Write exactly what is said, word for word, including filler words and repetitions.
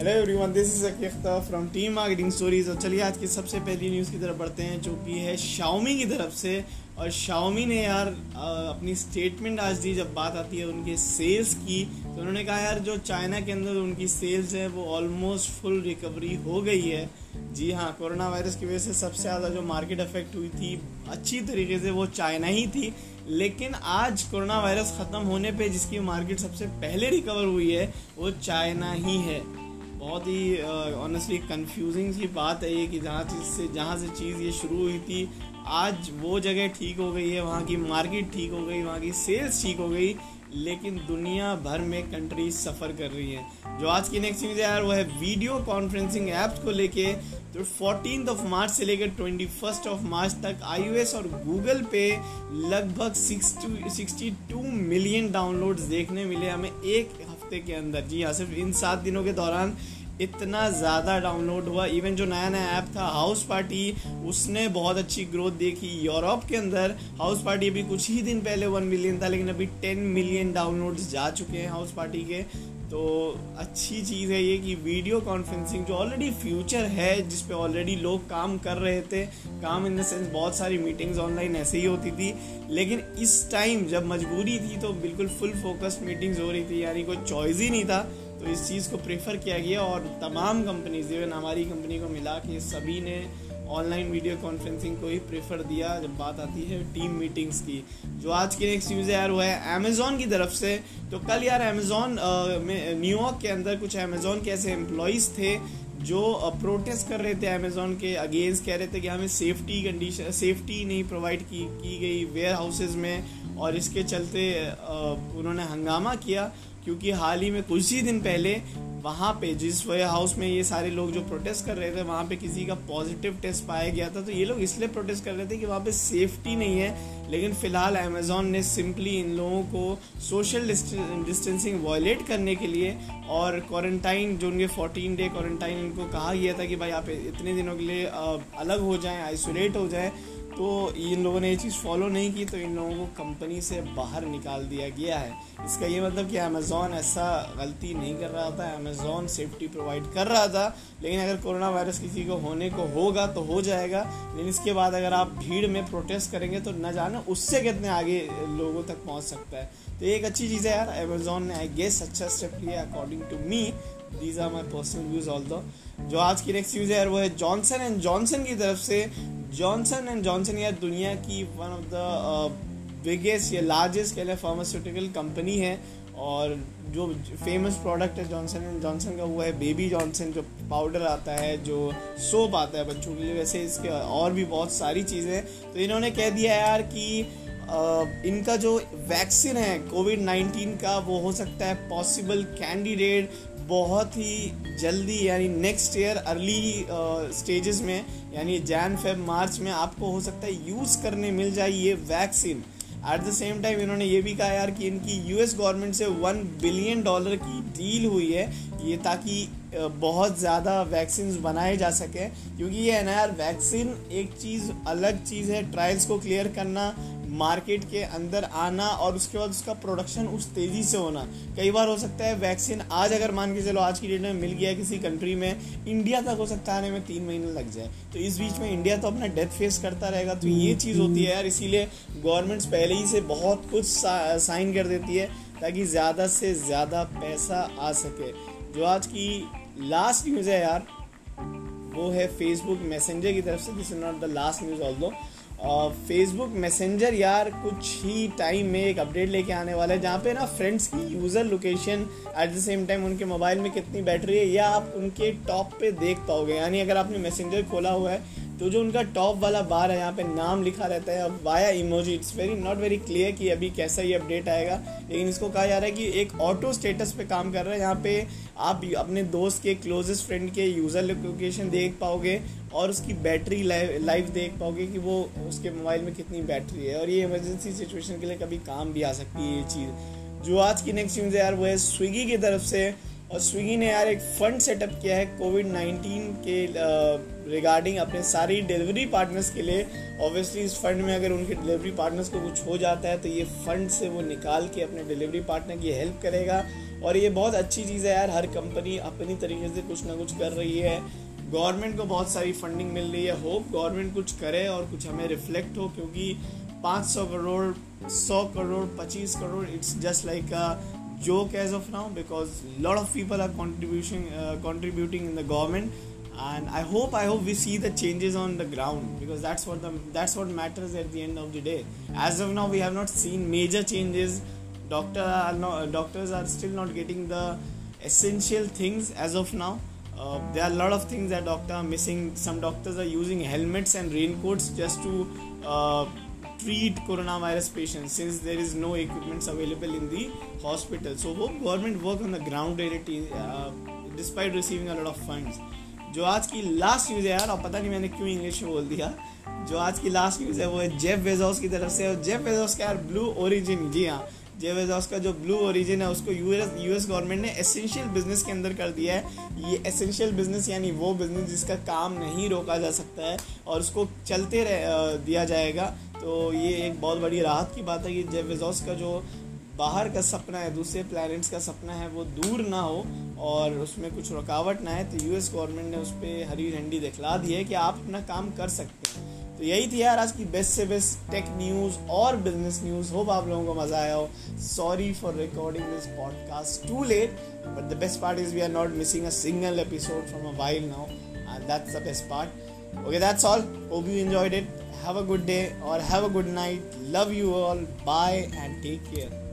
Hello everyone, this is Aqib Akhtar from team marketing stories. और चलिए आज की सबसे पहली न्यूज़ की तरफ बढ़ते हैं, जो कि है Xiaomi की तरफ से। और Xiaomi ने यार अपनी स्टेटमेंट आज दी। जब बात आती है उनके सेल्स की, तो उन्होंने कहा यार जो चाइना के अंदर उनकी सेल्स है वो ऑलमोस्ट फुल रिकवरी हो गई है। जी हाँ, कोरोना वायरस की वजह से सबसे ज़्यादा जो मार्केट अफेक्ट हुई थी अच्छी तरीके से वो चाइना ही थी। लेकिन आज कोरोना वायरस ख़त्म होने पे जिसकी मार्केट सबसे पहले रिकवर हुई है वो चाइना ही है। बहुत ही ऑनेस्टली कंफ्यूजिंग सी बात है ये कि जहाँ चीज़ से जहाँ से चीज़ ये शुरू हुई थी आज वो जगह ठीक हो गई है, वहाँ की मार्केट ठीक हो गई, वहाँ की सेल्स ठीक हो गई, लेकिन दुनिया भर में कंट्रीज सफ़र कर रही हैं। जो आज की नेक्स्ट न्यूज़ है यार वो है वीडियो कॉन्फ्रेंसिंग ऐप्स को लेके। तो फोर्टीन ऑफ मार्च से लेकर ट्वेंटी फर्स्ट ऑफ मार्च तक आईओएस और गूगल पे लगभग सिक्सटी टू मिलियन डाउनलोड्स देखने मिले हमें एक हफ्ते के अंदर। जी हाँ, सिर्फ इन सात दिनों के दौरान इतना ज़्यादा डाउनलोड हुआ। इवन जो नया नया ऐप था हाउस पार्टी, उसने बहुत अच्छी ग्रोथ देखी। यूरोप के अंदर हाउस पार्टी अभी कुछ ही दिन पहले वन मिलियन था, लेकिन अभी टेन मिलियन डाउनलोड्स जा चुके हैं हाउस पार्टी के। तो अच्छी चीज़ है ये कि वीडियो कॉन्फ्रेंसिंग जो ऑलरेडी फ्यूचर है, जिस पे ऑलरेडी लोग काम कर रहे थे, काम इन द सेंस बहुत सारी मीटिंग्स ऑनलाइन ऐसे ही होती थी, लेकिन इस टाइम जब मजबूरी थी तो बिल्कुल फुल फोकस्ड मीटिंग्स हो रही थी, यानी कोई चॉइस ही नहीं था। तो इस चीज़ को प्रेफर किया गया और तमाम कंपनीज, इवन हमारी कंपनी को मिला के सभी ने ऑनलाइन वीडियो कॉन्फ्रेंसिंग को ही प्रेफर दिया जब बात आती है टीम मीटिंग्स की। जो आज की नेक्स्ट न्यूज़ है यार वो है अमेज़ॉन की तरफ से। तो कल यार अमेज़ॉन में न्यूयॉर्क के अंदर कुछ अमेज़ॉन के ऐसे एम्प्लॉयज़ थे जो प्रोटेस्ट कर रहे थे अमेज़ॉन के अगेंस्ट। कह रहे थे कि हमें सेफ्टी कंडीशन सेफ्टी नहीं प्रोवाइड की की गई वेयर हाउसेज में, और इसके चलते उन्होंने हंगामा किया। क्योंकि हाल ही में कुछ ही दिन पहले वहाँ पे जिस वेयर हाउस में ये सारे लोग जो प्रोटेस्ट कर रहे थे वहाँ पे किसी का पॉजिटिव टेस्ट पाया गया था। तो ये लोग इसलिए प्रोटेस्ट कर रहे थे कि वहाँ पे सेफ्टी नहीं है। लेकिन फ़िलहाल अमेज़ॉन ने सिंपली इन लोगों को सोशल डिस्टेंसिंग वायलेट करने के लिए और क्वारंटाइन जो उनके फोर्टीन डे क्वारंटाइन इनको कहा गया था कि भाई आप इतने दिनों के लिए अलग हो जाएं, आइसोलेट हो जाएं, तो इन लोगों ने ये चीज़ फॉलो नहीं की, तो इन लोगों को कंपनी से बाहर निकाल दिया गया है। इसका ये मतलब कि अमेज़ॉन ऐसा गलती नहीं कर रहा था, अमेज़ॉन सेफ्टी प्रोवाइड कर रहा था। लेकिन अगर कोरोना वायरस किसी को होने को होगा तो हो जाएगा, लेकिन इसके बाद अगर आप भीड़ में प्रोटेस्ट करेंगे तो न जाने उससे कितने आगे लोगों तक पहुंच सकता है। तो ये एक अच्छी चीज़ है यार, अमेज़ॉन ने आई गेस अच्छा स्टेप लिया according to me. These are my personal views although. जो आज की नेक्स्ट न्यूज़ है यार वो है जॉनसन एंड जॉनसन की तरफ से। जॉनसन एंड जॉनसन यार दुनिया की वन ऑफ द बिगेस्ट या लार्जेस्ट कह लें फार्मास्यूटिकल कंपनी है, और जो फेमस प्रोडक्ट है जॉनसन एंड जॉनसन का वो है बेबी जॉनसन, जो पाउडर आता है, जो सोप आता है बच्चों के लिए। वैसे इसके और भी बहुत सारी चीज़ें। तो इन्होंने कह दिया यार कि Uh, इनका जो वैक्सीन है कोविड नाइन्टीन का वो हो सकता है पॉसिबल कैंडिडेट बहुत ही जल्दी, यानी नेक्स्ट ईयर अर्ली स्टेजेस में, यानी जैन फेब मार्च में आपको हो सकता है यूज़ करने मिल जाए ये vaccine. At the same time इन्होंने ये भी कहा यार कि इनकी यूएस गवर्नमेंट से वन बिलियन डॉलर की डील हुई है ये, ताकि बहुत ज़्यादा वैक्सीन बनाए जा सके। क्योंकि ये है ना यार, वैक्सीन एक चीज़ अलग चीज़ है, ट्रायल्स को क्लियर करना, मार्केट के अंदर आना और उसके बाद उसका प्रोडक्शन उस तेज़ी से होना। कई बार हो सकता है वैक्सीन आज अगर मान के चलो आज की डेट में मिल गया किसी कंट्री में, इंडिया तक हो सकता है आने में तीन महीने लग जाए, तो इस बीच में इंडिया तो अपना डेथ फेस करता रहेगा। तो ये चीज़ होती है यार, इसीलिए गवर्नमेंट्स पहले ही से बहुत कुछ सा, साइन कर देती है ताकि ज़्यादा से ज़्यादा पैसा आ सके। जो आज की लास्ट न्यूज़ है यार वो है फेसबुक मैसेंजर की तरफ से। This is not the last news although. Facebook messenger यार कुछ ही टाइम में एक अपडेट लेके आने वाला है, जहाँ पे ना फ्रेंड्स की user location at the same time उनके मोबाइल में कितनी बैटरी है या आप उनके टॉप पे देख पाओगे। यानी अगर आपने मैसेंजर खोला हुआ है तो जो उनका टॉप वाला बार है यहाँ पे नाम लिखा रहता है via emoji. It's very not very clear कि अभी कैसा ये अपडेट आएगा, लेकिन इसको कहा जा रहा है कि एक ऑटो स्टेटस पे काम कर रहा है, यहाँ पे आप अपने दोस्त के क्लोजेस्ट फ्रेंड के यूज़र लोकेशन देख पाओगे और उसकी बैटरी लाइफ देख पाओगे कि वो उसके मोबाइल में कितनी बैटरी है, और ये इमरजेंसी सिचुएशन के लिए कभी काम भी आ सकती है ये चीज़। जो आज की नेक्स्ट न्यूज़ है यार वो है स्विगी की तरफ से। और स्विगी ने यार एक फंड सेटअप किया है कोविड नाइन्टीन के रिगार्डिंग अपने सारी डिलीवरी पार्टनर्स के लिए। ऑब्वियसली इस फंड में अगर उनके डिलीवरी पार्टनर्स को कुछ हो जाता है तो ये फंड से वो निकाल के अपने डिलीवरी पार्टनर की हेल्प करेगा, और ये बहुत अच्छी चीज़ है यार। हर कंपनी अपनी तरीके से कुछ ना कुछ कर रही है, गवर्नमेंट को बहुत सारी फंडिंग मिल रही है। होप गवर्नमेंट कुछ करे और कुछ हमें रिफ्लेक्ट हो, क्योंकि पाँच सौ करोड़ सौ करोड़ पच्चीस crore it's just like a joke as of now, because lot of people are contributing uh, contributing in the government, and I hope I hope we see the changes on the ground, because that's what the that's what matters at the end of the day. As of now we have not seen major changes. Doctor are not, doctors are still not getting the essential things as of now. Uh, there are a lot of things that doctors are missing. Some doctors are using helmets and raincoats just to uh, treat coronavirus patients, since there is no equipments available in the hospital. So hope government work on the ground reality uh, despite receiving a lot of funds. जो आज की last news है यार, और पता नहीं मैंने क्यों इंग्लिश में बोल दिया, जो आज की लास्ट न्यूज़ है वो है जेफ बेजोस की तरफ से। और जेफ बेजोस का यार ब्लू ओरिजिन, जी हाँ, जेफ बेजोस का जो ब्लू ओरिजिन है उसको यूएस यूएस गवर्नमेंट ने एसेंशियल बिजनेस के अंदर कर दिया है। ये एसेंशियल बिजनेस यानी वो बिजनेस जिसका काम नहीं रोका जा सकता है और उसको चलते रह दिया जाएगा। तो ये एक बहुत बड़ी राहत की बात है कि जेफ बेजोस का जो बाहर का सपना है, दूसरे प्लैनेट्स का सपना है, वो दूर ना हो और उसमें कुछ रुकावट ना है। तो यूएस गवर्नमेंट ने उस पर हरी झंडी दिखला दी है कि आप अपना काम कर सकते हैं। तो यही थी यार आज की बेस्ट से बेस्ट टेक न्यूज़ और बिजनेस न्यूज़। होप आप लोगों को मज़ा आया हो। Sorry for recording this podcast too late, but the best part is we are not missing a single episode from a while now, and that's the best part. Okay, that's all. Hope you enjoyed it. Have a good day or have a good night. Love you all. Bye and take care.